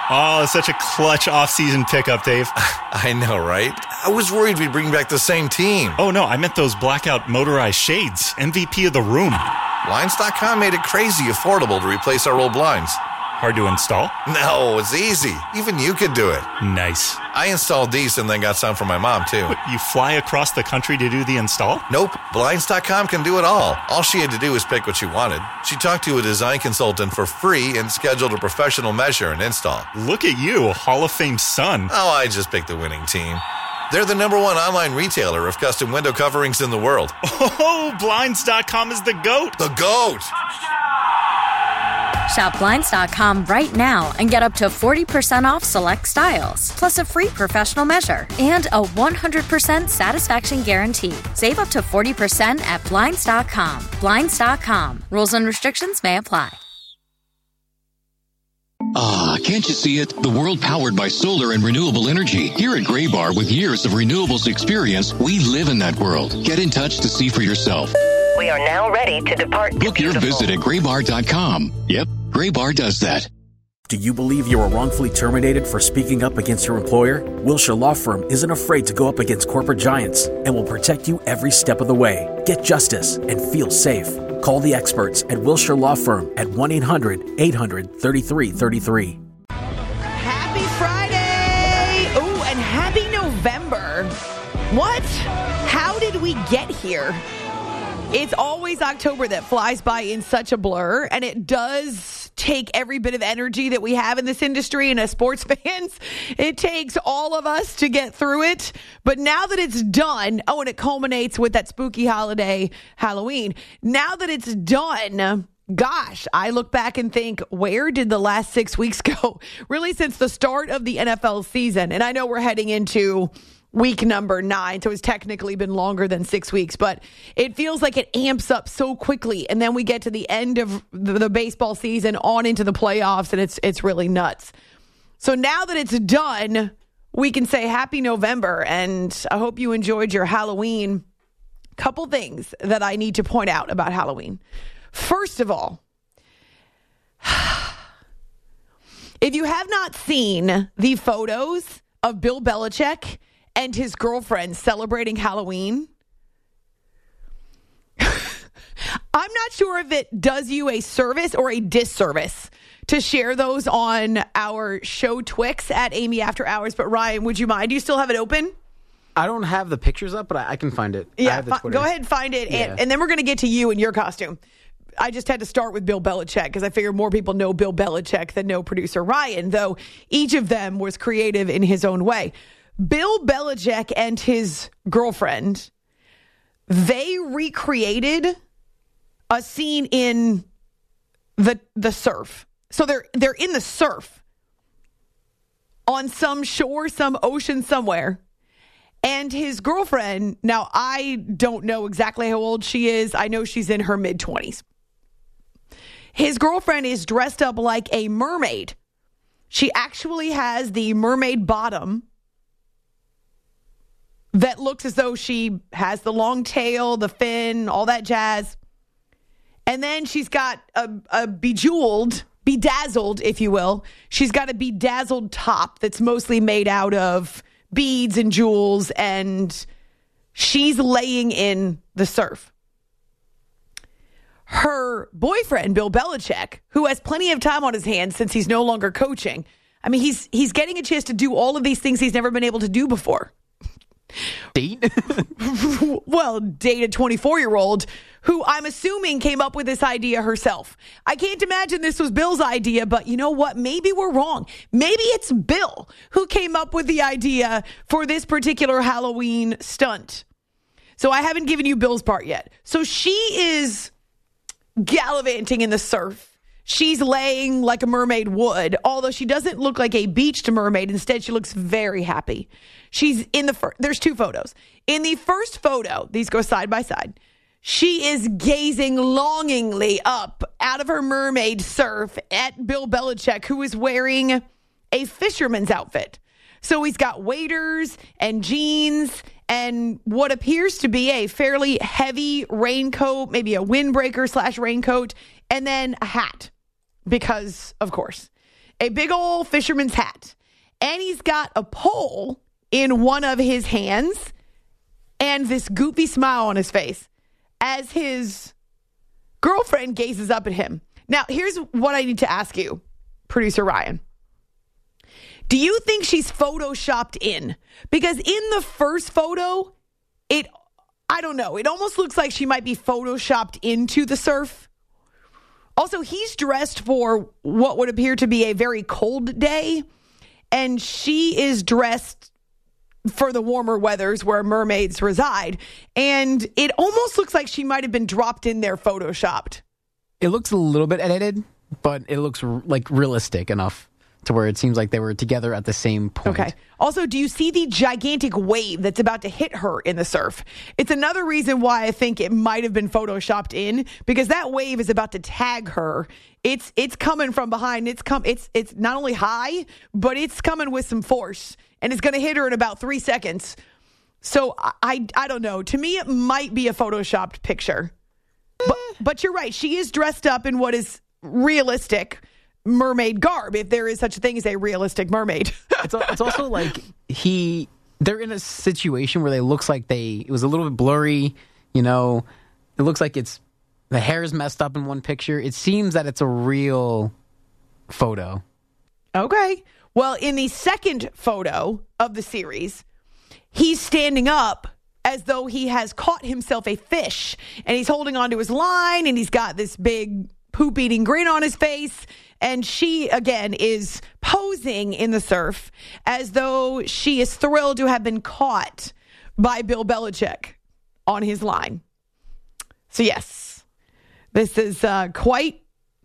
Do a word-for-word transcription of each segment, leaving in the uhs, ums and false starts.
Oh, such a clutch off-season pickup, Dave. I know, right? I was worried we'd bring back the same team. Oh, no, I meant those blackout motorized shades. M V P of the room. Blinds dot com made it crazy affordable to replace our old blinds. Hard to install? No, it's easy. Even you could do it. Nice. I installed these and then got some for my mom, too. What, you fly across the country to do the install? Nope. Blinds dot com can do it all. All she had to do was pick what she wanted. She talked to a design consultant for free and scheduled a professional measure and install. Look at you, Hall of Fame son. Oh, I just picked the winning team. They're the number one online retailer of custom window coverings in the world. Oh, Blinds dot com is the GOAT. The GOAT! Shop Blinds dot com right now and get up to forty percent off select styles, plus a free professional measure and a one hundred percent satisfaction guarantee. Save up to forty percent at Blinds dot com. Blinds dot com. Rules and restrictions may apply. Ah, can't you see it? The world powered by solar and renewable energy. Here at Graybar, with years of renewables experience, we live in that world. Get in touch to see for yourself. We are now ready to depart. Book your visit at Graybar dot com. Yep, Graybar does that. Do you believe you were wrongfully terminated for speaking up against your employer? Wilshire Law Firm isn't afraid to go up against corporate giants and will protect you every step of the way. Get justice and feel safe. Call the experts at Wilshire Law Firm at one eight hundred eight hundred thirty-three thirty-three. Happy Friday! Oh, and happy November. What? How did we get here? It's always October that flies by in such a blur, and it does take every bit of energy that we have in this industry and as sports fans. It takes all of us to get through it. But now that it's done, oh, and it culminates with that spooky holiday, Halloween. Now that it's done, gosh, I look back and think, where did the last six weeks go? Really, since the start of the N F L season. And I know we're heading into week number nine, so it's technically been longer than six weeks, but it feels like it amps up so quickly, and then we get to the end of the, the baseball season on into the playoffs, and it's it's really nuts. So now that it's done, we can say happy November, and I hope you enjoyed your Halloween. Couple things that I need to point out about Halloween. First of all, if you have not seen the photos of Bill Belichick and his girlfriend celebrating Halloween, I'm not sure if it does you a service or a disservice to share those on our show Twix at Amy After Hours. But Ryan, would you mind? Do you still have it open? I don't have the pictures up, but I, I can find it. Yeah, I have the fi- go ahead and find it. Yeah. And, and then we're going to get to you in your costume. I just had to start with Bill Belichick because I figured more people know Bill Belichick than know producer Ryan, though each of them was creative in his own way. Bill Belichick and his girlfriend, they recreated a scene in the the surf. So they're they're in the surf on some shore, some ocean somewhere. And his girlfriend, now I don't know exactly how old she is. I know she's in her mid-twenties. His girlfriend is dressed up like a mermaid. She actually has the mermaid bottom that looks as though she has the long tail, the fin, all that jazz. And then she's got a, a bejeweled, bedazzled, if you will. She's got a bedazzled top that's mostly made out of beads and jewels, and she's laying in the surf. Her boyfriend, Bill Belichick, who has plenty of time on his hands since he's no longer coaching. I mean, he's he's getting a chance to do all of these things he's never been able to do before. Date? Well, date a twenty-four-year-old who I'm assuming came up with this idea herself. I can't imagine this was Bill's idea, but you know what? Maybe we're wrong. Maybe it's Bill who came up with the idea for this particular Halloween stunt. So I haven't given you Bill's part yet. So she is gallivanting in the surf. She's laying like a mermaid would, although she doesn't look like a beached mermaid. Instead, she looks very happy. She's in the first, there's two photos. In the first photo, these go side by side. She is gazing longingly up out of her mermaid surf at Bill Belichick, who is wearing a fisherman's outfit. So he's got waders and jeans and what appears to be a fairly heavy raincoat, maybe a windbreaker slash raincoat, and then a hat. Because, of course. a big old fisherman's hat. And he's got a pole in one of his hands and this goofy smile on his face as his girlfriend gazes up at him. Now, here's what I need to ask you, producer Ryan. Do you think she's photoshopped in? Because in the first photo, it, I don't know, it almost looks like she might be photoshopped into the surf. Also, he's dressed for what would appear to be a very cold day, and she is dressed for the warmer weathers where mermaids reside. And it almost looks like she might have been dropped in there, photoshopped. It looks a little bit edited, but it looks r- like realistic enough to where it seems like they were together at the same point. Okay. Also, do you see the gigantic wave that's about to hit her in the surf? It's another reason why I think it might have been photoshopped in, because that wave is about to tag her. It's it's coming from behind. It's come. It's it's not only high, but it's coming with some force, and it's going to hit her in about three seconds. So I, I I don't know. To me, it might be a photoshopped picture. But, but you're right. She is dressed up in what is realistic mermaid garb, if there is such a thing as a realistic mermaid. it's, it's also like he, they're in a situation where they looks like they, it was a little bit blurry, you know, it looks like it's, the hair is messed up in one picture. It seems that it's a real photo. Okay. Well, in the second photo of the series, he's standing up as though he has caught himself a fish, and he's holding onto his line, and he's got this big poop-eating grin on his face. And she, again, is posing in the surf as though she is thrilled to have been caught by Bill Belichick on his line. So, yes, this is uh, quite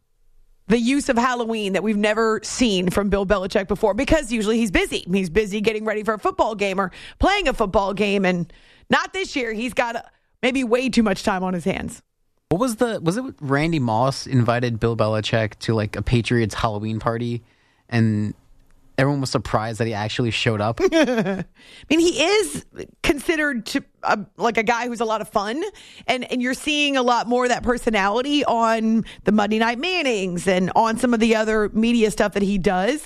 the use of Halloween that we've never seen from Bill Belichick before, because usually he's busy. He's busy getting ready for a football game or playing a football game, and not this year. He's got uh, maybe way too much time on his hands. What was the, was it Randy Moss invited Bill Belichick to like a Patriots Halloween party, and everyone was surprised that he actually showed up? I mean, he is considered to uh, like a guy who's a lot of fun, and, and you're seeing a lot more of that personality on the Monday Night Mannings and on some of the other media stuff that he does.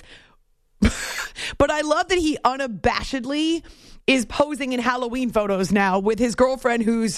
But I love that he unabashedly is posing in Halloween photos now with his girlfriend, who's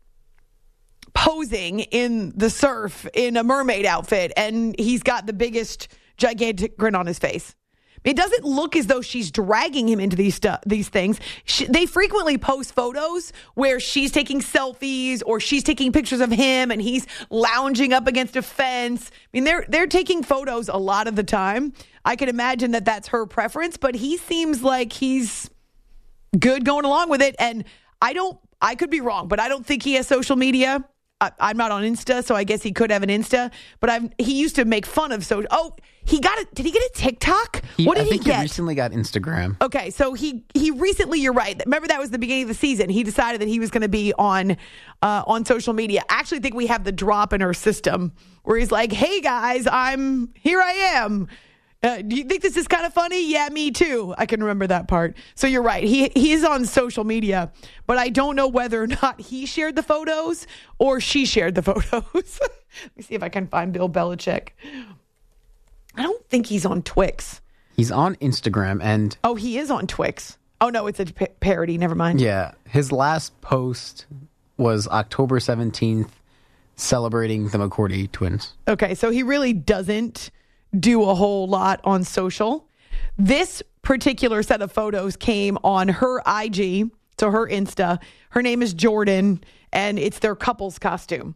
posing in the surf in a mermaid outfit, and he's got the biggest gigantic grin on his face. It doesn't look as though she's dragging him into these stu- these things. She, they frequently post photos where she's taking selfies or she's taking pictures of him and he's lounging up against a fence. I mean, they're they're taking photos a lot of the time. I can imagine that that's her preference, but he seems like he's good going along with it. And I don't, I could be wrong, but I don't think he has social media. I, I'm not on Insta, so I guess he could have an Insta. But I've, he used to make fun of so. Oh, he got it. Did he get a TikTok? He, what did I think he get? He recently got Instagram. Okay, so he he recently. You're right. Remember, that was the beginning of the season. He decided that he was going to be on uh, on social media. I actually think we have the drop in our system where he's like, "Hey guys, I'm here. I am." Uh, do you think this is kind of funny? Yeah, me too. I can remember that part. So you're right. He he is on social media, but I don't know whether or not he shared the photos or she shared the photos. Let me see if I can find Bill Belichick. I don't think he's on Twix. He's on Instagram, and oh, he is on Twix. Oh no, it's a pa- parody. Never mind. Yeah, his last post was October seventeenth, celebrating the McCourty twins. Okay, so he really doesn't do a whole lot on social. This particular set of photos came on her I G, so her Insta. Her name is Jordan, and it's their couple's costume.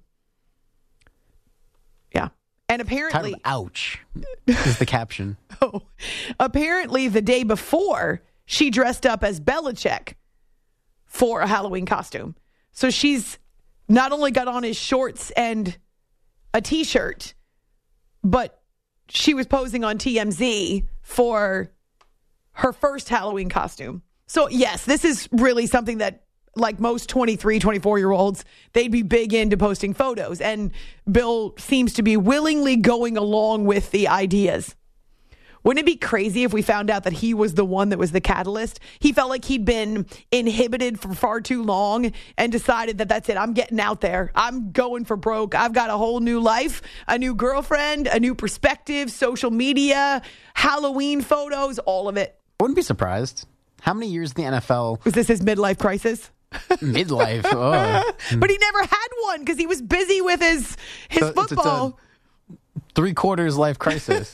Yeah. And apparently... Kind of ouch is the caption. Oh, apparently the day before, she dressed up as Belichick for a Halloween costume. So she's not only got on his shorts and a T-shirt, but she was posing on T M Z for her first Halloween costume. So, yes, this is really something that, like most twenty-three, twenty-four-year-olds, they'd be big into posting photos. And Bill seems to be willingly going along with the ideas. Wouldn't it be crazy if we found out that he was the one that was the catalyst? He felt like he'd been inhibited for far too long and decided that that's it. I'm getting out there. I'm going for broke. I've got a whole new life, a new girlfriend, a new perspective, social media, Halloween photos, all of it. Wouldn't be surprised. How many years in the N F L? Was this his midlife crisis? Midlife. Oh. But he never had one because he was busy with his, his So it's- it's a- football. Three quarters life crisis.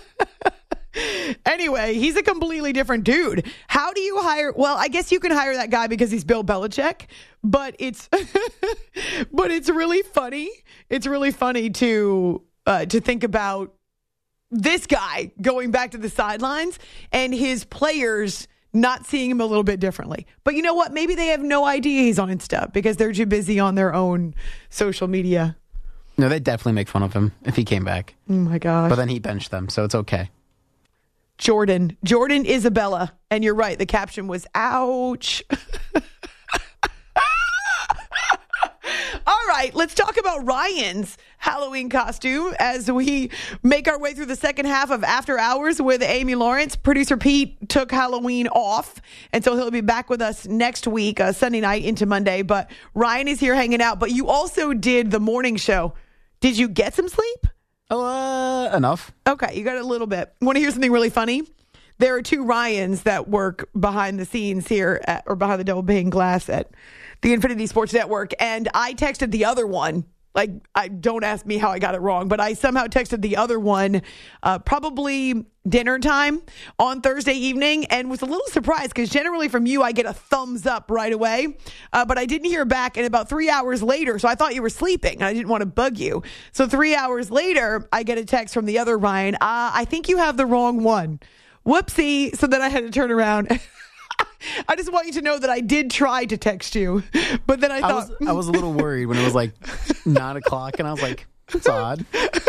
Anyway, he's a completely different dude. How do you hire? Well, I guess you can hire that guy because he's Bill Belichick, but it's but it's really funny. It's really funny to uh, to think about this guy going back to the sidelines and his players not seeing him a little bit differently. But you know what? Maybe they have no idea he's on Insta because they're too busy on their own social media. No, they'd definitely make fun of him if he came back. Oh my gosh. But then he benched them, so it's okay. Jordan. Jordan Isabella. And you're right. The caption was, ouch. All right. Let's talk about Ryan's Halloween costume as we make our way through the second half of After Hours with Amy Lawrence. Producer Pete took Halloween off, and so he'll be back with us next week, uh, Sunday night into Monday. But Ryan is here hanging out. But you also did the morning show. Did you get some sleep? Oh, uh, enough. Okay, you got a little bit. Want to hear something really funny? There are two Ryans that work behind the scenes here, at, or behind the double pane glass at the Infinity Sports Network, and I texted the other one. Like, I don't ask me how I got it wrong, but I somehow texted the other one uh, probably dinner time on Thursday evening and was a little surprised because generally from you, I get a thumbs up right away. Uh, but I didn't hear back and about three hours later. So I thought you were sleeping and I didn't want to bug you. So three hours later, I get a text from the other Ryan. Uh, I think you have the wrong one. Whoopsie. So then I had to turn around. I just want you to know that I did try to text you, but then I thought... I was, I was a little worried when it was like nine o'clock, and I was like, that's odd.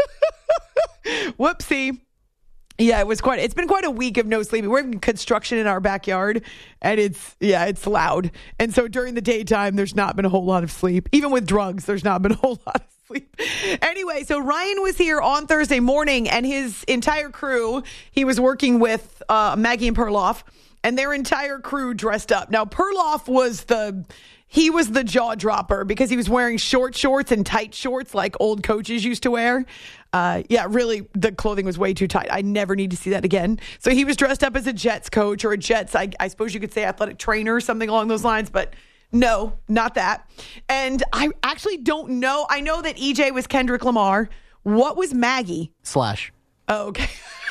Whoopsie. Yeah, it was quite... It's been quite a week of no sleeping. We're having construction in our backyard, and it's... Yeah, it's loud. And so during the daytime, there's not been a whole lot of sleep. Even with drugs, there's not been a whole lot of sleep. Anyway, so Ryan was here on Thursday morning, and his entire crew, he was working with uh, Maggie and Perloff, and their entire crew dressed up. Now, Perloff was the, he was the jaw dropper because he was wearing short shorts and tight shorts like old coaches used to wear. Uh, yeah, really, the clothing was way too tight. I never need to see that again. So he was dressed up as a Jets coach or a Jets, I, I suppose you could say athletic trainer or something along those lines, but no, not that. And I actually don't know. I know that E J was Kendrick Lamar. What was Maggie? Slash. Oh, okay.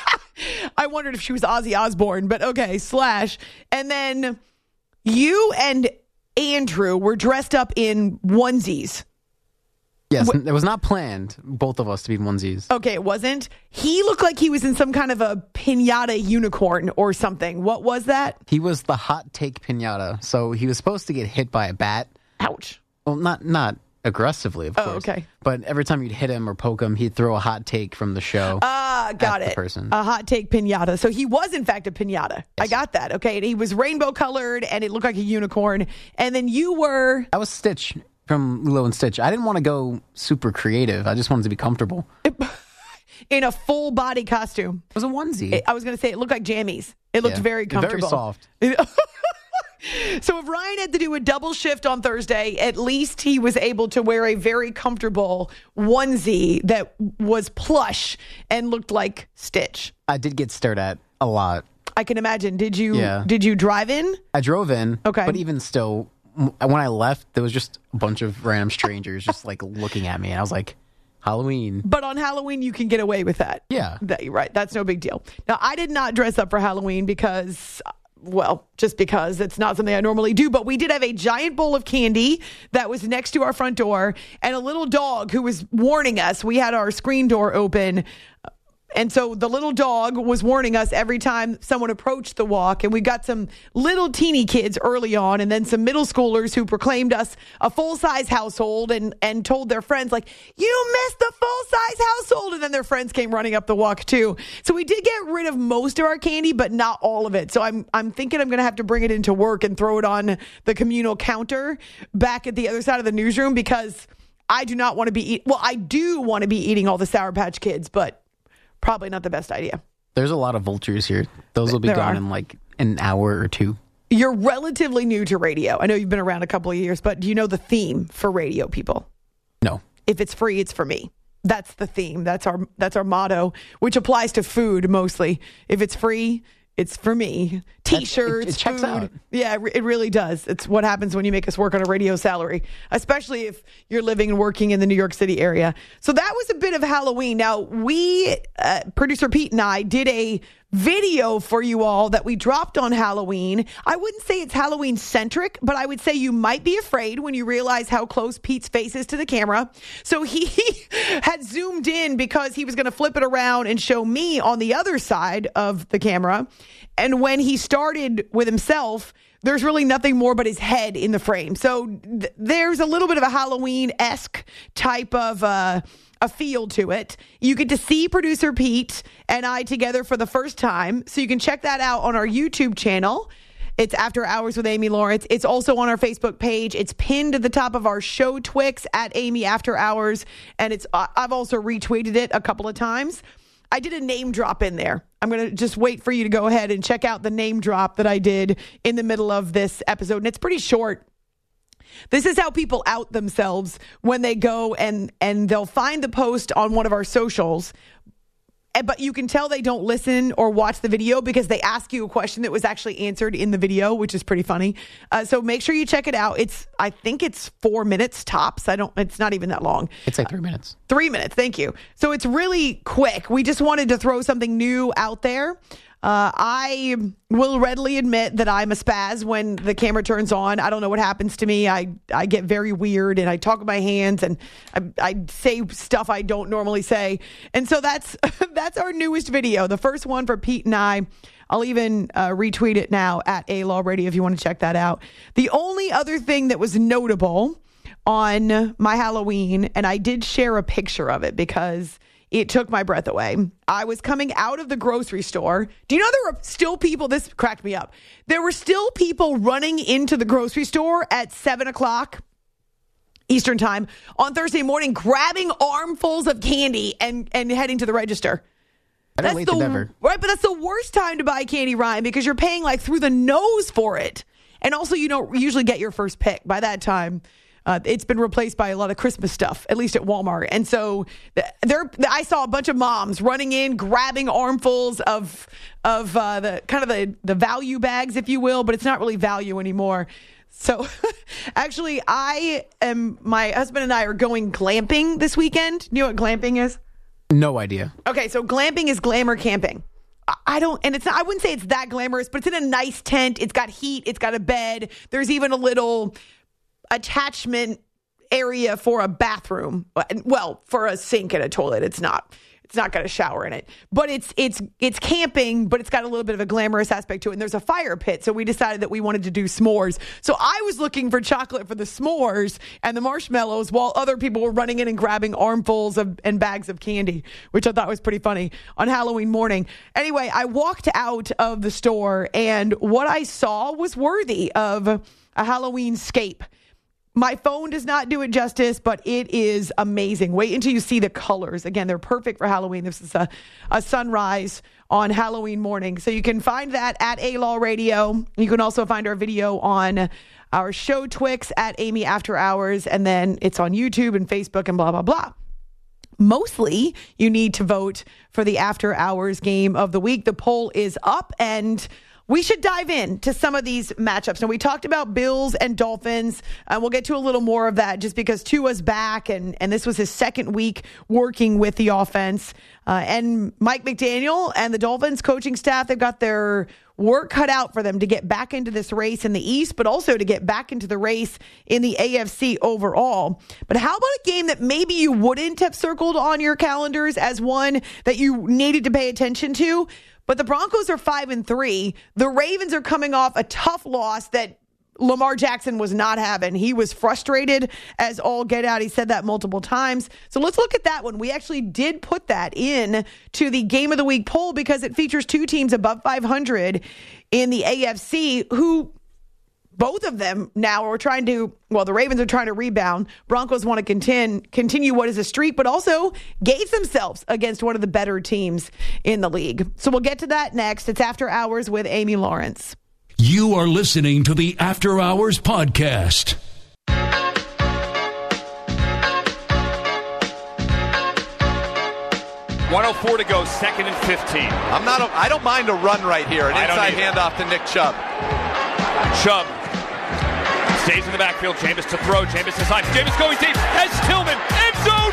I wondered if she was Ozzy Osbourne, but okay, Slash. And then you and Andrew were dressed up in onesies. Yes, it was not planned, both of us to be onesies. Okay, it wasn't. He looked like he was in some kind of a piñata unicorn or something. What was that? He was the hot take piñata, so he was supposed to get hit by a bat. Ouch. Well, not not aggressively, of Oh, course. okay. But every time you'd hit him or poke him, he'd throw a hot take from the show. Ah, got at it. The person. A hot take piñata. So he was, in fact, a piñata. I got that. Okay. And he was rainbow colored and it looked like a unicorn. And then you were. I was Stitch from Lilo and Stitch. I didn't want to go super creative. I just wanted to be comfortable. In a full body costume. It was a onesie. I was going to say it looked like jammies. It looked Yeah. very comfortable. Very soft. So if Ryan had to do a double shift on Thursday, at least he was able to wear a very comfortable onesie that was plush and looked like Stitch. I did get stared at a lot. I can imagine. Did you Yeah. did you drive in? I drove in. Okay. But even still, m- when I left, there was just a bunch of random strangers just like looking at me. And I was like, Halloween. But on Halloween, you can get away with that. Yeah. That, you're right. That's no big deal. Now, I did not dress up for Halloween because, well, just because it's not something I normally do. But we did have a giant bowl of candy that was next to our front door and a little dog who was warning us. We had our screen door open. And so the little dog was warning us every time someone approached the walk. And we got some little teeny kids early on and then some middle schoolers who proclaimed us a full-size household and, and told their friends, like, you missed the full-size household. And then their friends came running up the walk, too. So we did get rid of most of our candy, but not all of it. So I'm I'm thinking I'm going to have to bring it into work and throw it on the communal counter back at the other side of the newsroom because I do not want to be eat- – well, I do want to be eating all the Sour Patch Kids, but – probably not the best idea. There's a lot of vultures here. Those will be There gone are. in like an hour or two. You're relatively new to radio. I know you've been around a couple of years, but do you know the theme for radio, people? No. If it's free, it's for me. That's the theme. That's our that's our motto, which applies to food mostly. If it's free, it's for me. T-shirts, it, it checks food. out. Yeah, it, re- it really does. It's what happens when you make us work on a radio salary, especially if you're living and working in the New York City area. So that was a bit of Halloween. Now, we, uh, producer Pete and I, did a video for you all that we dropped on Halloween. I wouldn't say it's Halloween centric, but I would say you might be afraid when you realize how close Pete's face is to the camera. So he had zoomed in because he was going to flip it around and show me on the other side of the camera. And when he started with himself, there's really nothing more but his head in the frame. So th- there's a little bit of a Halloween-esque type of uh, a feel to it. You get to see producer Pete and I together for the first time. So you can check that out on our YouTube channel. It's After Hours with Amy Lawrence. It's also on our Facebook page. It's pinned at the top of our show Twix at Amy After Hours. And it's uh, I've also retweeted it a couple of times. I did a name drop in there. I'm going to just wait for you to go ahead and check out the name drop that I did in the middle of this episode. And it's pretty short. This is how people out themselves when they go and, and they'll find the post on one of our socials. But you can tell they don't listen or watch the video because they ask you a question that was actually answered in the video, which is pretty funny. Uh, so make sure you check it out. It's, I think it's four minutes tops. I don't, it's not even that long. It's like three minutes. Uh, three minutes. Thank you. So it's really quick. We just wanted to throw something new out there. Uh, I will readily admit that I'm a spaz when the camera turns on. I don't know what happens to me. I, I get very weird and I talk with my hands and I, I say stuff I don't normally say. And so that's that's our newest video, the first one for Pete and I. I'll even uh, retweet it now at A Law Radio if you want to check that out. The only other thing that was notable on my Halloween, and I did share a picture of it because it took my breath away. I was coming out of the grocery store. Do you know there were still people, this cracked me up. There were still people running into the grocery store at seven o'clock Eastern time on Thursday morning, grabbing armfuls of candy and, and heading to the register. Better late the, than never. Right, but that's the worst time to buy candy, Ryan, because you're paying like through the nose for it. And also you don't usually get your first pick by that time. Uh, it's been replaced by a lot of Christmas stuff, at least at Walmart. And so there, I saw a bunch of moms running in, grabbing armfuls of of uh, the kind of the, the value bags, if you will, but it's not really value anymore. So actually, I am, my husband and I are going glamping this weekend. You know what glamping is? No idea. Okay, so glamping is glamour camping. I don't, and it's not, I wouldn't say it's that glamorous, but it's in a nice tent. It's got heat. It's got a bed. There's even a little attachment area for a bathroom. Well, for a sink and a toilet. It's not. It's not got a shower in it. But it's it's it's camping, but it's got a little bit of a glamorous aspect to it. And there's a fire pit. So we decided that we wanted to do s'mores. So I was looking for chocolate for the s'mores and the marshmallows while other people were running in and grabbing armfuls of and bags of candy, which I thought was pretty funny on Halloween morning. Anyway, I walked out of the store and what I saw was worthy of a Halloween scape. My phone does not do it justice, but it is amazing. Wait until you see the colors. Again, they're perfect for Halloween. This is a, a sunrise on Halloween morning. So you can find that at A Law Radio. You can also find our video on our show Twix at Amy After Hours. And then it's on YouTube and Facebook and blah, blah, blah. Mostly, you need to vote for the After Hours game of the week. The poll is up and we should dive in to some of these matchups. Now, we talked about Bills and Dolphins. Uh, we'll get to a little more of that just because Tua's back, and, and this was his second week working with the offense. Uh, and Mike McDaniel and the Dolphins coaching staff, they've got their work cut out for them to get back into this race in the East, but also to get back into the race in the A F C overall. But how about a game that maybe you wouldn't have circled on your calendars as one that you needed to pay attention to? But the Broncos are five and three. The Ravens are coming off a tough loss that Lamar Jackson was not having. He was frustrated as all get out. He said that multiple times. So let's look at that one. We actually did put that in to the Game of the Week poll because it features two teams above five hundred in the A F C who both of them now are trying to, well, the Ravens are trying to rebound. Broncos want to contend, continue what is a streak, but also gauge themselves against one of the better teams in the league. So we'll get to that next. It's After Hours with Amy Lawrence. You are listening to the After Hours Podcast. one oh four to go, second and fifteen. I'm not. A, I don't mind a run right here. An I don't inside either. handoff to Nick Chubb. Chubb stays in the backfield. Jameis to throw. Jameis decides. Jameis going deep. Has Tillman. End zone.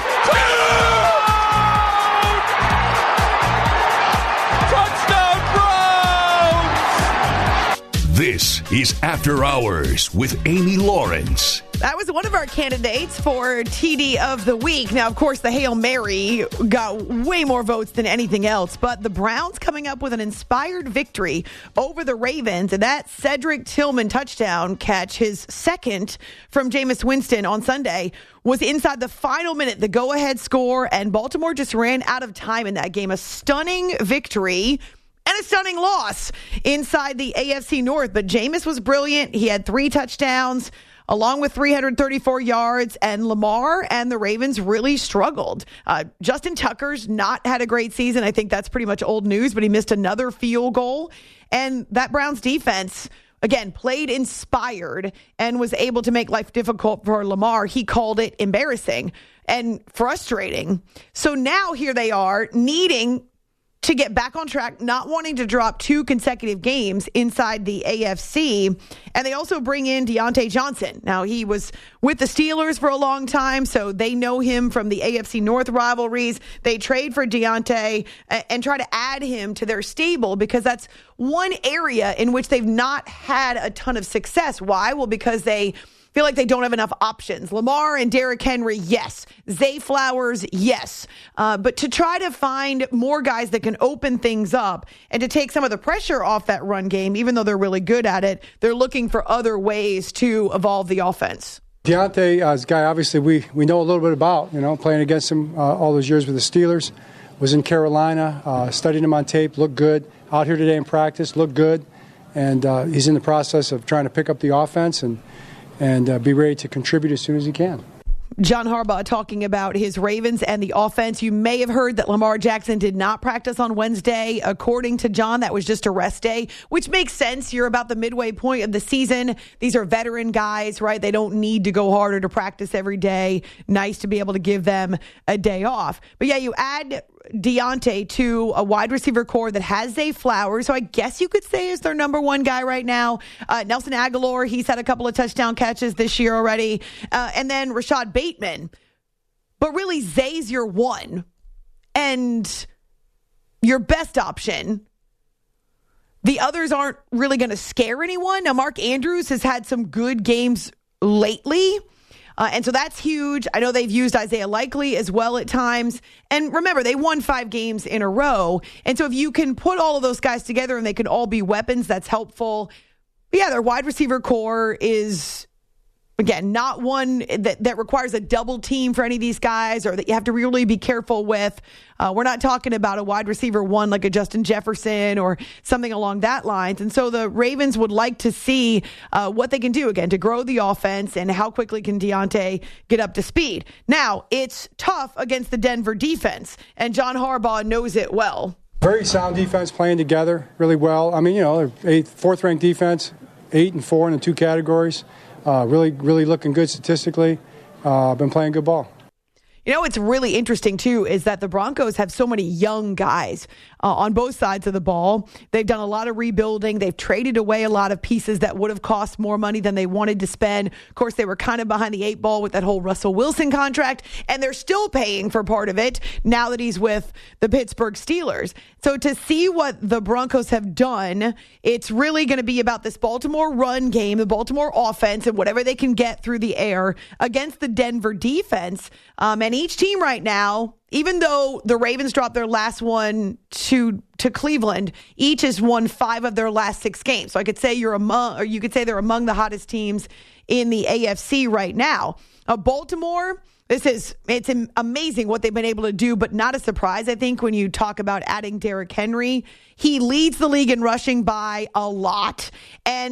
Touchdown, Browns! This is After Hours with Amy Lawrence. That was one of our candidates for T D of the week. Now, of course, the Hail Mary got way more votes than anything else, but the Browns coming up with an inspired victory over the Ravens, and that Cedric Tillman touchdown catch, his second from Jameis Winston on Sunday, was inside the final minute, the go-ahead score, and Baltimore just ran out of time in that game. A stunning victory and a stunning loss inside the A F C North, but Jameis was brilliant. He had three touchdowns, along with three hundred thirty-four yards, and Lamar and the Ravens really struggled. Uh, Justin Tucker's not had a great season. I think that's pretty much old news, but he missed another field goal. And that Browns defense, again, played inspired and was able to make life difficult for Lamar. He called it embarrassing and frustrating. So now here they are needing to get back on track, not wanting to drop two consecutive games inside the A F C. And they also bring in Deontay Johnson. Now, he was with the Steelers for a long time, so they know him from the A F C North rivalries. They trade for Deontay and try to add him to their stable because that's one area in which they've not had a ton of success. Why? Well, because they feel like they don't have enough options. Lamar and Derrick Henry, yes. Zay Flowers, yes. Uh, but to try to find more guys that can open things up and to take some of the pressure off that run game, even though they're really good at it, they're looking for other ways to evolve the offense. Deontay uh, is a guy obviously we, we know a little bit about, you know, playing against him uh, all those years with the Steelers. Was in Carolina, uh, studied him on tape, looked good. Out here today in practice, looked good. And uh, he's in the process of trying to pick up the offense and and uh, be ready to contribute as soon as he can. John Harbaugh talking about his Ravens and the offense. You may have heard that Lamar Jackson did not practice on Wednesday. According to John, that was just a rest day, which makes sense. You're about the midway point of the season. These are veteran guys, right? They don't need to go harder to practice every day. Nice to be able to give them a day off. But yeah, you add Deontay to a wide receiver core that has Zay Flowers, so I guess you could say is their number one guy right now. Uh, Nelson Aguilar, he's had a couple of touchdown catches this year already. Uh, and then Rashad Bateman. But really, Zay's your one. And your best option. The others aren't really going to scare anyone. Now, Mark Andrews has had some good games lately. Uh, and so that's huge. I know they've used Isaiah Likely as well at times. And remember, they won five games in a row. And so if you can put all of those guys together and they can all be weapons, that's helpful. But yeah, their wide receiver core is, again, not one that, that requires a double team for any of these guys or that you have to really be careful with. Uh, we're not talking about a wide receiver one like a Justin Jefferson or something along that lines. And so the Ravens would like to see uh, what they can do, again, to grow the offense and how quickly can Deontay get up to speed. Now, it's tough against the Denver defense, and John Harbaugh knows it well. Very sound defense playing together really well. I mean, you know, eighth, fourth-ranked defense, eight and four in the two categories. Uh, really, really looking good statistically. Uh, been playing good ball. You know, what's really interesting, too, is that the Broncos have so many young guys uh, on both sides of the ball. They've done a lot of rebuilding. They've traded away a lot of pieces that would have cost more money than they wanted to spend. Of course, they were kind of behind the eight ball with that whole Russell Wilson contract, and they're still paying for part of it now that he's with the Pittsburgh Steelers. So to see what the Broncos have done, it's really going to be about this Baltimore run game, the Baltimore offense, and whatever they can get through the air against the Denver defense. Um, and each team right now, even though the Ravens dropped their last one to to Cleveland, each has won five of their last six games. So I could say you're among, or you could say they're among the hottest teams in the A F C right now. Uh, Baltimore, this is it's amazing what they've been able to do, but not a surprise. I think when you talk about adding Derrick Henry, he leads the league in rushing by a lot, and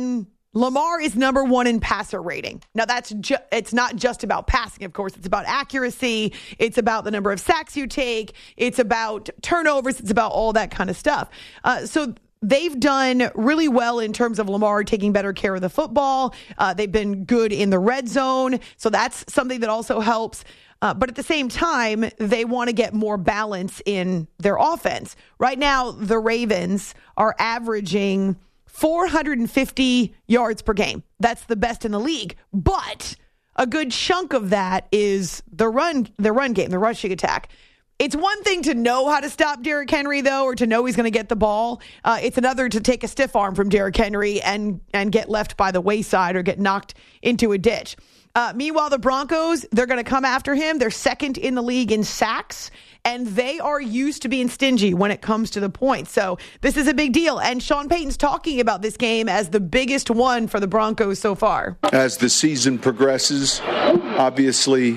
Lamar is number one in passer rating. Now, that's ju- it's not just about passing, of course. It's about accuracy. It's about the number of sacks you take. It's about turnovers. It's about all that kind of stuff. Uh, so they've done really well in terms of Lamar taking better care of the football. Uh, they've been good in the red zone. So that's something that also helps. Uh, but at the same time, they want to get more balance in their offense. Right now, the Ravens are averaging four hundred fifty yards per game. That's the best in the league. But a good chunk of that is the run, the run game, the rushing attack. It's one thing to know how to stop Derrick Henry, though, or to know he's going to get the ball. Uh, it's another to take a stiff arm from Derrick Henry and, and get left by the wayside or get knocked into a ditch. Uh, meanwhile, the Broncos, they're going to come after him. They're second in the league in sacks, and they are used to being stingy when it comes to the points. So this is a big deal. And Sean Payton's talking about this game as the biggest one for the Broncos so far. As the season progresses, obviously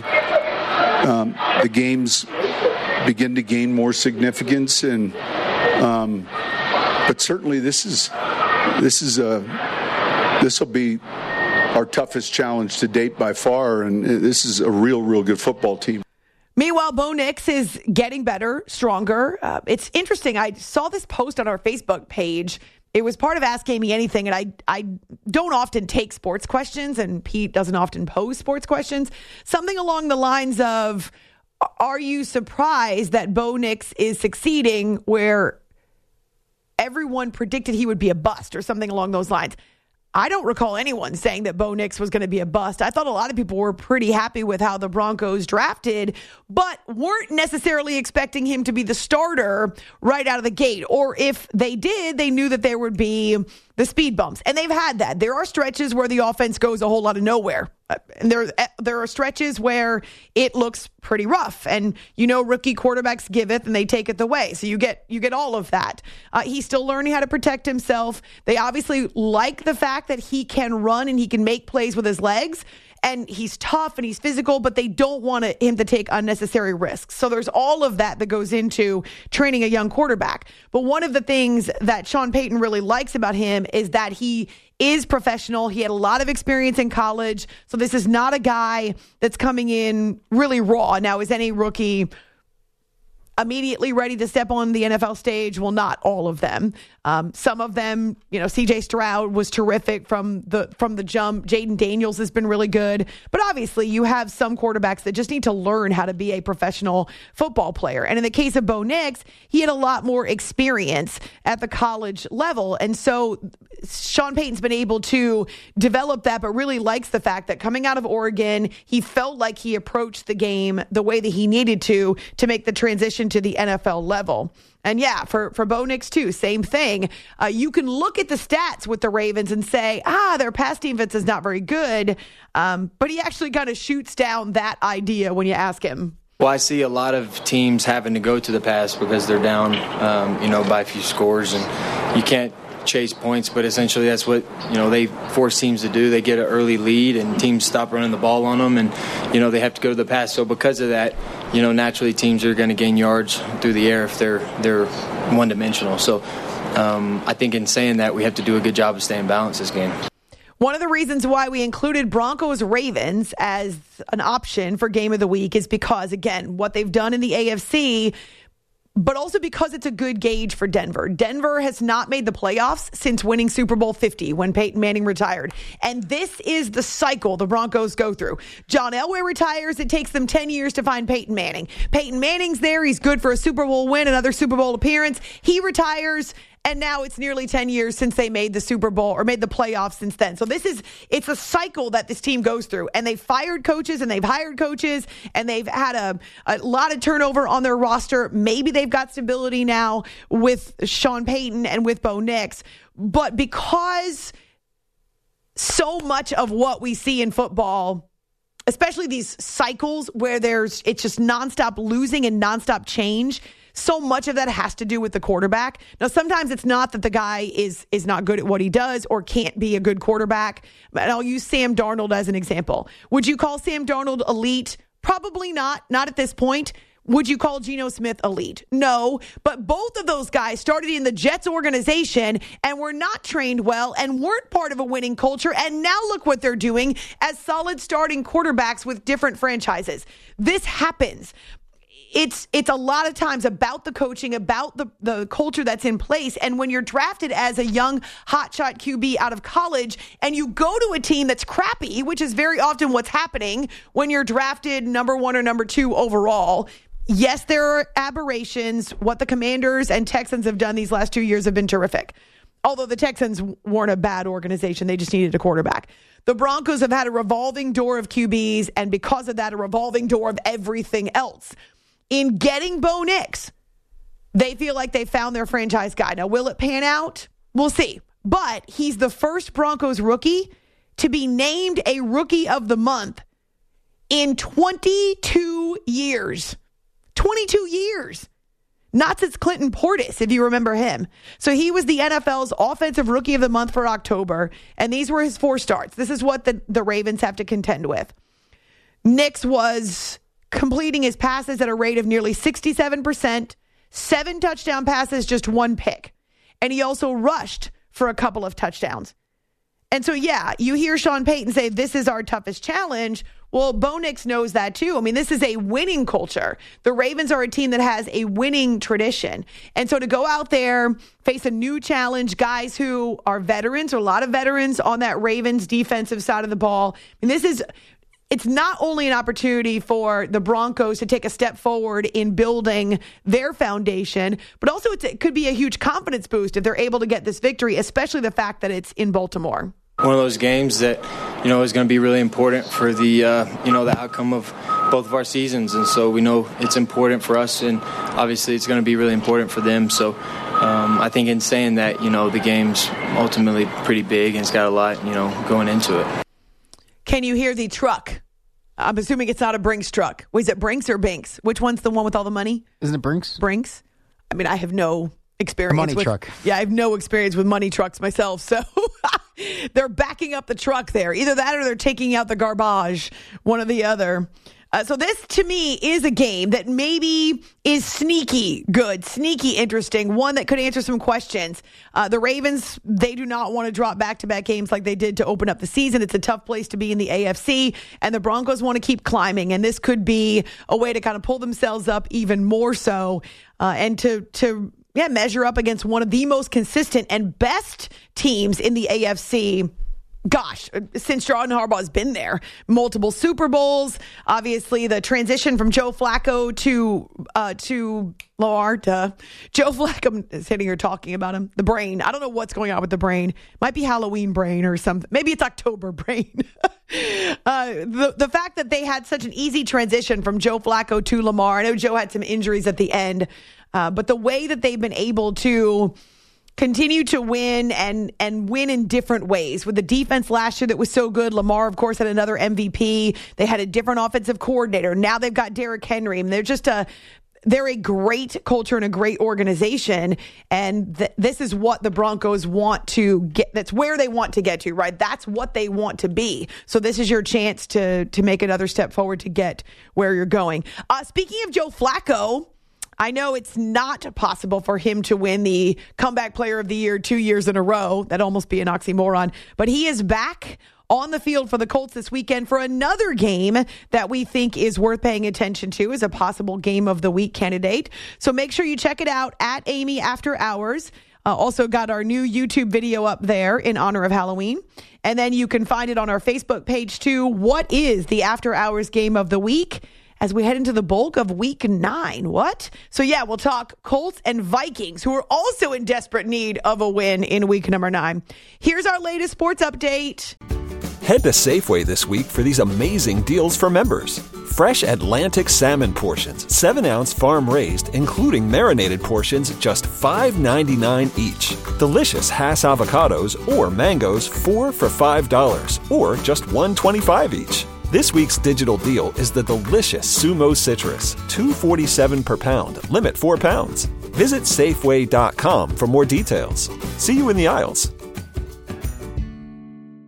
um, the games begin to gain more significance, and um, but certainly this is this is a this will be our toughest challenge to date by far, and this is a real, real good football team. Meanwhile, Bo Nix is getting better, stronger. Uh, it's interesting. I saw this post on our Facebook page. It was part of Ask Amy Anything, and I I don't often take sports questions, and Pete doesn't often pose sports questions. Something along the lines of, are you surprised that Bo Nix is succeeding where everyone predicted he would be a bust, or something along those lines? I don't recall anyone saying that Bo Nix was going to be a bust. I thought a lot of people were pretty happy with how the Broncos drafted, but weren't necessarily expecting him to be the starter right out of the gate. Or if they did, they knew that there would be the speed bumps. And they've had that. There are stretches where the offense goes a whole lot of nowhere. And there, there are stretches where it looks pretty rough. And, you know, rookie quarterbacks giveth and they taketh away. So you get you get all of that. Uh, he's still learning how to protect himself. They obviously like the fact that he can run and he can make plays with his legs. And he's tough and he's physical, but they don't want to, him to take unnecessary risks. So there's all of that that goes into training a young quarterback. But one of the things that Sean Payton really likes about him is that he is professional. He had a lot of experience in college. So this is not a guy that's coming in really raw. Now, is any rookie immediately ready to step on the N F L stage? Well, not all of them. Um, some of them, you know, C J Stroud was terrific from the from the jump. Jaden Daniels has been really good. But obviously, you have some quarterbacks that just need to learn how to be a professional football player. And in the case of Bo Nix, he had a lot more experience at the college level. And so Sean Payton's been able to develop that, but really likes the fact that coming out of Oregon, he felt like he approached the game the way that he needed to to make the transition to the N F L level. And yeah, for, for Bo Nix too, same thing. Uh, you can look at the stats with the Ravens and say, ah, their pass defense is not very good. Um, but he actually kind of shoots down that idea when you ask him. Well, I see a lot of teams having to go to the pass because they're down, um, you know, by a few scores, and you can't chase points, but essentially that's what, you know, they force teams to do. They get an early lead and teams stop running the ball on them, and, you know, they have to go to the pass. So because of that, you know, naturally teams are going to gain yards through the air if they're they're one-dimensional. So um, I think in saying that, we have to do a good job of staying balanced this game. One of the reasons why we included Broncos-Ravens as an option for Game of the Week is because, again, what they've done in the A F C, but also because it's a good gauge for Denver. Denver has not made the playoffs since winning Super Bowl fifty when Peyton Manning retired. And this is the cycle the Broncos go through. John Elway retires. It takes them ten years to find Peyton Manning. Peyton Manning's there. He's good for a Super Bowl win, another Super Bowl appearance. He retires. And now it's nearly ten years since they made the Super Bowl or made the playoffs since then. So this is, it's a cycle that this team goes through. And they've fired coaches and they've hired coaches and they've had a, a lot of turnover on their roster. Maybe they've got stability now with Sean Payton and with Bo Nix. But because so much of what we see in football, especially these cycles where there's, it's just nonstop losing and nonstop change, so much of that has to do with the quarterback. Now, sometimes it's not that the guy is is not good at what he does or can't be a good quarterback. And I'll use Sam Darnold as an example. Would you call Sam Darnold elite? Probably not. Not at this point. Would you call Geno Smith elite? No, but both of those guys started in the Jets organization and were not trained well and weren't part of a winning culture. And now look what they're doing as solid starting quarterbacks with different franchises. This happens. It's it's a lot of times about the coaching, about the, the culture that's in place. And when you're drafted as a young hotshot Q B out of college and you go to a team that's crappy, which is very often what's happening when you're drafted number one or number two overall. Yes, there are aberrations. What the Commanders and Texans have done these last two years have been terrific. Although the Texans weren't a bad organization. They just needed a quarterback. The Broncos have had a revolving door of Q Bs, and because of that, a revolving door of everything else. In getting Bo Nix, they feel like they found their franchise guy. Now, will it pan out? We'll see. But he's the first Broncos rookie to be named a Rookie of the Month in twenty-two years. twenty-two years. Not since Clinton Portis, if you remember him. So he was the N F L's Offensive Rookie of the Month for October, and these were his four starts. This is what the, the Ravens have to contend with. Nix was completing his passes at a rate of nearly sixty-seven percent, seven touchdown passes, just one pick. And he also rushed for a couple of touchdowns. And so, yeah, you hear Sean Payton say, this is our toughest challenge. Well, Bo Nix knows that too. I mean, this is a winning culture. The Ravens are a team that has a winning tradition. And so to go out there, face a new challenge, guys who are veterans, or a lot of veterans on that Ravens defensive side of the ball. I mean, this is... It's not only an opportunity for the Broncos to take a step forward in building their foundation, but also it's, it could be a huge confidence boost if they're able to get this victory, especially the fact that it's in Baltimore. One of those games that, you know, is going to be really important for the, uh, you know, the outcome of both of our seasons. And so we know it's important for us, and obviously it's going to be really important for them. So um, I think in saying that, you know, the game's ultimately pretty big and it's got a lot, you know, going into it. Can you hear the truck? I'm assuming it's not a Brinks truck. Was it Brinks or Binks? Which one's the one with all the money? Isn't it Brinks? Brinks. I mean, I have no experience. A money with, truck. Yeah, I have no experience with money trucks myself. So they're backing up the truck there. Either that or they're taking out the garbage, one or the other. Uh, so this, to me, is a game that maybe is sneaky good, sneaky interesting, one that could answer some questions. Uh, the Ravens, they do not want to drop back-to-back games like they did to open up the season. It's a tough place to be in the A F C, and the Broncos want to keep climbing, and this could be a way to kind of pull themselves up even more so uh, and to to yeah measure up against one of the most consistent and best teams in the A F C. Gosh, since John Harbaugh's been there, multiple Super Bowls, obviously the transition from Joe Flacco to uh, to Lamar to Joe Flacco. I'm sitting here talking about him. The brain. I don't know what's going on with the brain. Might be Halloween brain or something. Maybe it's October brain. uh, the the fact that they had such an easy transition from Joe Flacco to Lamar. I know Joe had some injuries at the end, uh, but the way that they've been able to continue to win and and win in different ways. With the defense last year that was so good, Lamar, of course, had another M V P. They had a different offensive coordinator. Now they've got Derrick Henry. I mean, they're just a they're a great culture and a great organization. And th- this is what the Broncos want to get. That's where they want to get to, right? That's what they want to be. So this is your chance to to make another step forward to get where you're going. Uh, speaking of Joe Flacco, I know it's not possible for him to win the comeback player of the year two years in a row. That'd almost be an oxymoron. But he is back on the field for the Colts this weekend for another game that we think is worth paying attention to as a possible game of the week candidate. So make sure you check it out at Amy After Hours. Uh, also got our new YouTube video up there in honor of Halloween. And then you can find it on our Facebook page too. What is the After Hours game of the week as we head into the bulk of week nine? What? So yeah, we'll talk Colts and Vikings, who are also in desperate need of a win in week number nine. Here's our latest sports update. Head to Safeway this week for these amazing deals for members. Fresh Atlantic salmon portions, seven ounce farm raised, including marinated portions, just five ninety-nine each. Delicious Hass avocados or mangoes, four for five dollars, or just one twenty-five each. This week's digital deal is the delicious Sumo Citrus, two forty-seven per pound, limit four pounds. Visit Safeway dot com for more details. See you in the aisles.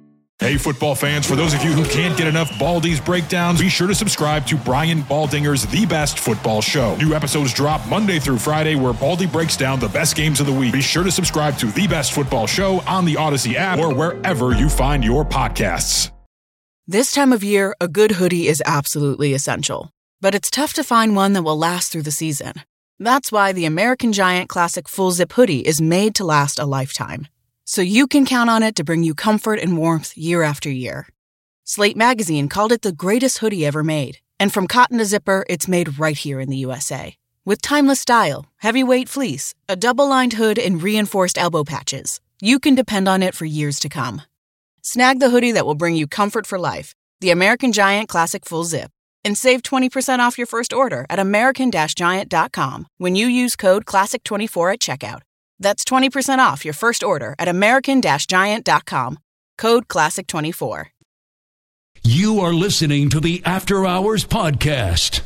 Hey, football fans, for those of you who can't get enough Baldy's breakdowns, be sure to subscribe to Brian Baldinger's The Best Football Show. New episodes drop Monday through Friday, where Baldy breaks down the best games of the week. Be sure to subscribe to The Best Football Show on the Odyssey app or wherever you find your podcasts. This time of year, a good hoodie is absolutely essential. But it's tough to find one that will last through the season. That's why the American Giant Classic Full Zip Hoodie is made to last a lifetime. So you can count on it to bring you comfort and warmth year after year. Slate Magazine called it the greatest hoodie ever made. And from cotton to zipper, it's made right here in the U S A. With timeless style, heavyweight fleece, a double-lined hood, and reinforced elbow patches, you can depend on it for years to come. Snag the hoodie that will bring you comfort for life, the American Giant Classic Full Zip, and save twenty percent off your first order at american giant dot com when you use code classic twenty-four at checkout. That's twenty percent off your first order at american giant dot com. Code classic twenty-four. You are listening to the After Hours Podcast.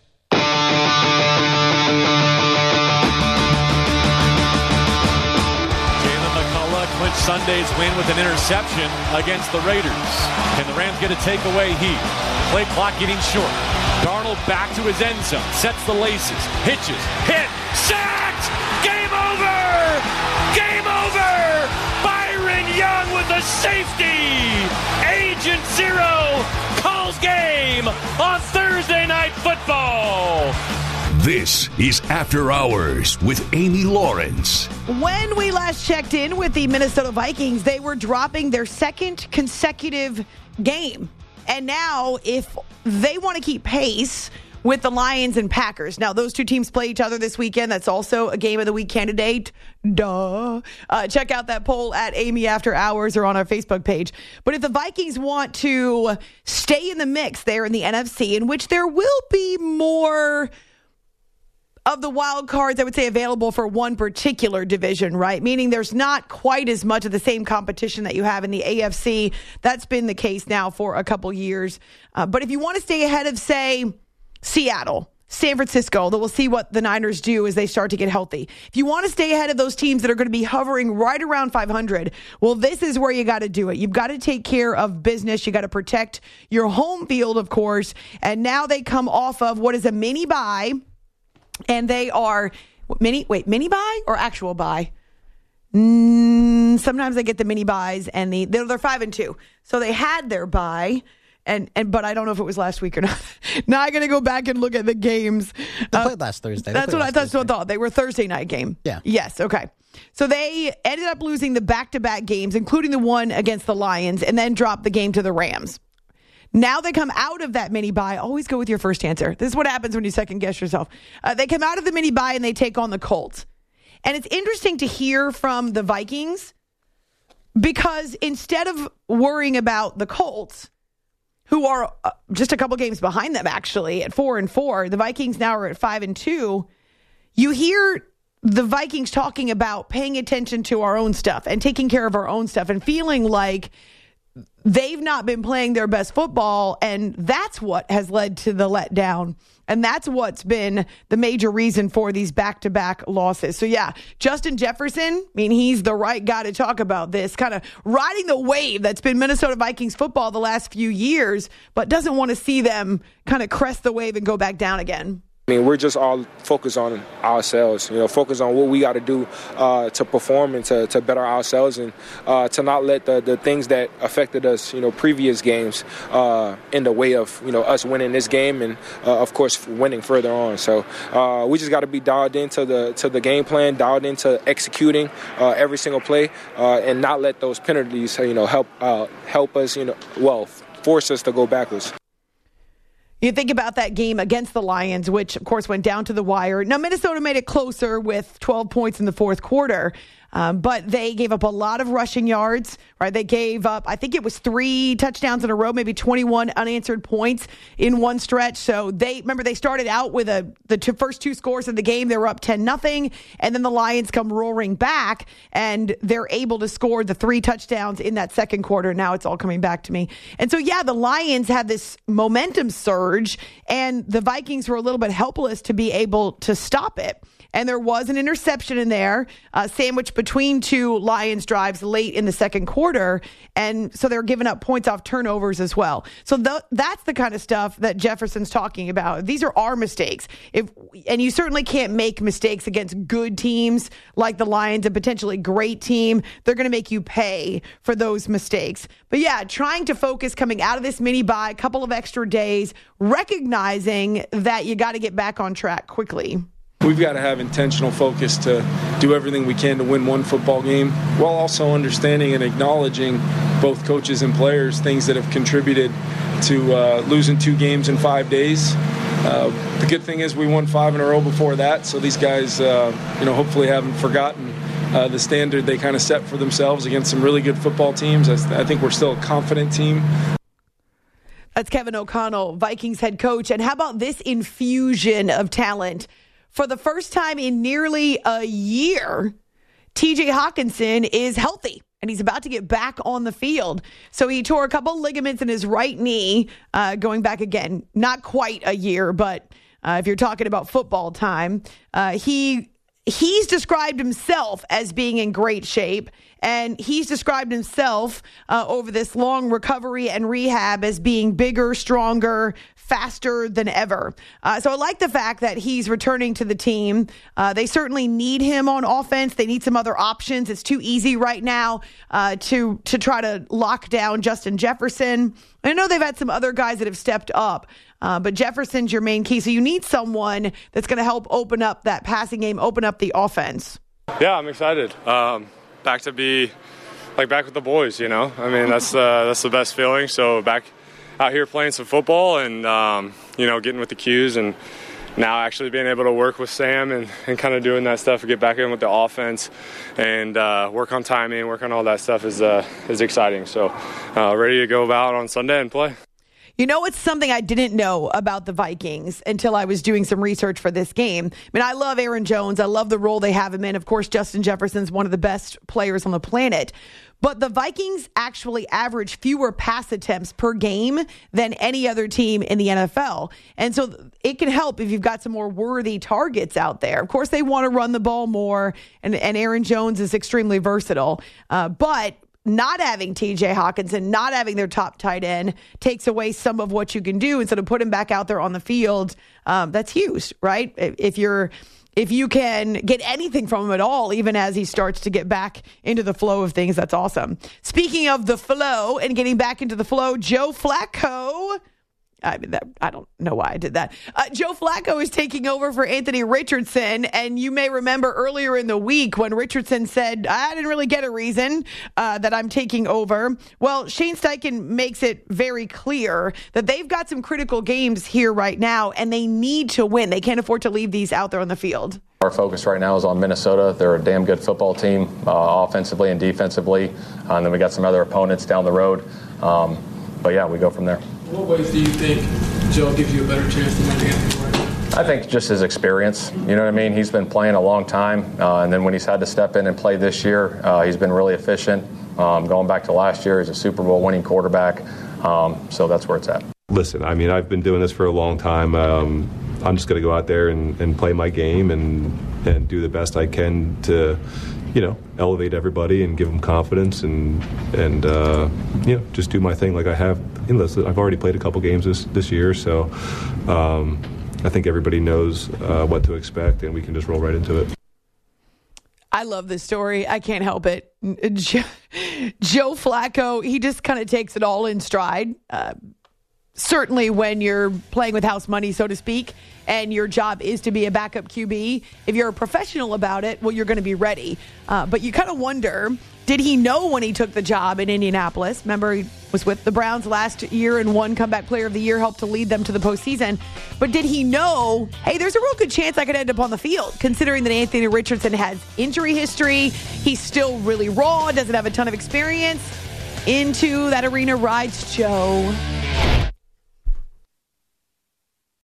Jalen McCullough clinched Sunday's win with an interception against the Raiders. Can the Rams get a takeaway here? Play clock getting short. Darnold back to his end zone. Sets the laces. Hitches. Hit. Sacked! Game over! Game over! Byron Young with the safety! Agent Zero calls game on Thursday Night Football! This is After Hours with Amy Lawrence. When we last checked in with the Minnesota Vikings, they were dropping their second consecutive game. And now, if they want to keep pace with the Lions and Packers. Now, those two teams play each other this weekend. That's also a Game of the Week candidate. Duh. Uh, check out that poll at Amy After Hours or on our Facebook page. But if the Vikings want to stay in the mix there in the N F C, in which there will be more of the wild cards, I would say, available for one particular division, right? Meaning there's not quite as much of the same competition that you have in the A F C. That's been the case now for a couple years. Uh, but if you want to stay ahead of, say, Seattle, San Francisco, that we'll see what the Niners do as they start to get healthy. If you want to stay ahead of those teams that are going to be hovering right around five hundred, well, this is where you got to do it. You've got to take care of business. You got to protect your home field, of course. And now they come off of what is a mini bye, and they are mini. Wait, mini bye or actual bye? Mm, sometimes I get the mini buys, and the they're, they're five and two, so they had their bye. And, and but I don't know if it was last week or not. Now I got to go back and look at the games. They uh, played last Thursday. That's what I that's what I thought. They were Thursday night game. Yeah. Yes. Okay. So they ended up losing the back-to-back games, including the one against the Lions, and then dropped the game to the Rams. Now they come out of that mini bye. Always go with your first answer. This is what happens when you second guess yourself. Uh, they come out of the mini bye and they take on the Colts. And it's interesting to hear from the Vikings because instead of worrying about the Colts, who are uh, just a couple games behind them, actually, at four and four. The Vikings now are at five and two. You hear the Vikings talking about paying attention to our own stuff and taking care of our own stuff and feeling like they've not been playing their best football, and that's what has led to the letdown. And that's what's been the major reason for these back-to-back losses. So, yeah, Justin Jefferson, I mean, he's the right guy to talk about this, kind of riding the wave that's been Minnesota Vikings football the last few years, but doesn't want to see them kind of crest the wave and go back down again. I mean, we're just all focused on ourselves, you know, focus on what we got to do uh, to perform and to, to better ourselves and uh, to not let the, the things that affected us, you know, previous games uh, in the way of, you know, us winning this game and, uh, of course, winning further on. So uh, we just got to be dialed into the to the game plan, dialed into executing uh, every single play uh, and not let those penalties, you know, help uh, help us, you know, well, force us to go backwards. You think about that game against the Lions, which, of course, went down to the wire. Now, Minnesota made it closer with twelve points in the fourth quarter, um, but they gave up a lot of rushing yards, right? They gave up, I think it was three touchdowns in a row, maybe twenty-one unanswered points in one stretch. So they, remember, they started out with a the two, first two scores of the game. They were up ten nothing, and then the Lions come roaring back, and they're able to score the three touchdowns in that second quarter. Now it's all coming back to me. And so, yeah, the Lions had this momentum surge, and the Vikings were a little bit helpless to be able to stop it. and there was an interception in there, uh, sandwiched between two Lions drives late in the second quarter, and so they're giving up points off turnovers as well. So th- that's the kind of stuff that Jefferson's talking about. These are our mistakes. If and you certainly can't make mistakes against good teams like the Lions, a potentially great team. They're going to make you pay for those mistakes. But yeah, trying to focus coming out of this mini bye, a couple of extra days, recognizing that you got to get back on track quickly. We've got to have intentional focus to do everything we can to win one football game, while also understanding and acknowledging both coaches and players, things that have contributed to uh, losing two games in five days. Uh, the good thing is we won five in a row before that, so these guys, uh, you know, hopefully haven't forgotten uh, the standard they kind of set for themselves against some really good football teams. I, I think we're still a confident team. That's Kevin O'Connell, Vikings head coach. And how about this infusion of talent? For the first time in nearly a year, T J Hawkinson is healthy, and he's about to get back on the field. So he tore a couple ligaments in his right knee, uh, going back again, not quite a year, but uh, if you're talking about football time, uh, he he's described himself as being in great shape, and he's described himself uh, over this long recovery and rehab as being bigger, stronger, faster than ever. Uh, so I like the fact that he's returning to the team. Uh, they certainly need him on offense. They need some other options. It's too easy right now uh, to to try to lock down Justin Jefferson. I know they've had some other guys that have stepped up, uh, but Jefferson's your main key. So you need someone that's going to help open up that passing game, open up the offense. Yeah, I'm excited. Um, back to be like back with the boys, you know. I mean, that's uh, that's the best feeling. So back out here playing some football and, um, you know, getting with the Qs, and now actually being able to work with Sam and, and kind of doing that stuff and get back in with the offense and uh, work on timing, work on all that stuff is uh, is exciting. So uh, ready to go out on Sunday and play. You know, it's something I didn't know about the Vikings until I was doing some research for this game. I mean, I love Aaron Jones. I love the role they have him in. Of course, Justin Jefferson's one of the best players on the planet. But the Vikings actually average fewer pass attempts per game than any other team in the N F L. And so it can help if you've got some more worthy targets out there. Of course, they want to run the ball more, and, and Aaron Jones is extremely versatile. Uh, but not having T J Hawkinson, not having their top tight end takes away some of what you can do. Instead of putting him back out there on the field, um, that's huge, right? If you're If you can get anything from him at all, even as he starts to get back into the flow of things, that's awesome. Speaking of the flow and getting back into the flow, Joe Flacco. I mean, that, I don't know why I did that. Uh, Joe Flacco is taking over for Anthony Richardson. And you may remember earlier in the week when Richardson said, I didn't really get a reason uh, that I'm taking over. Well, Shane Steichen makes it very clear that they've got some critical games here right now, and they need to win. They can't afford to leave these out there on the field. Our focus right now is on Minnesota. They're a damn good football team, uh, offensively and defensively. Uh, and then we got some other opponents down the road. Um, but, yeah, we go from there. What ways do you think Joe gives you a better chance to win Anthony? I think just his experience. You know what I mean? He's been playing a long time, uh, and then when he's had to step in and play this year, uh, he's been really efficient. Um, going back to last year, he's a Super Bowl winning quarterback, um, so that's where it's at. Listen, I mean, I've been doing this for a long time. Um, I'm just going to go out there and, and play my game and and do the best I can to, you know, elevate everybody and give them confidence and, and uh, you know, just do my thing like I have. You know, I've already played a couple games this, this year, so um, I think everybody knows uh, what to expect, and we can just roll right into it. I love this story. I can't help it. Joe, Joe Flacco, he just kind of takes it all in stride. Uh, certainly when you're playing with house money, so to speak, and your job is to be a backup Q B, if you're a professional about it, well, you're going to be ready. Uh, but you kind of wonder, did he know when he took the job in Indianapolis? Remember, he was with the Browns last year and won Comeback Player of the Year, helped to lead them to the postseason. But did he know, hey, there's a real good chance I could end up on the field, considering that Anthony Richardson has injury history. He's still really raw, doesn't have a ton of experience. Into that arena rides Joe.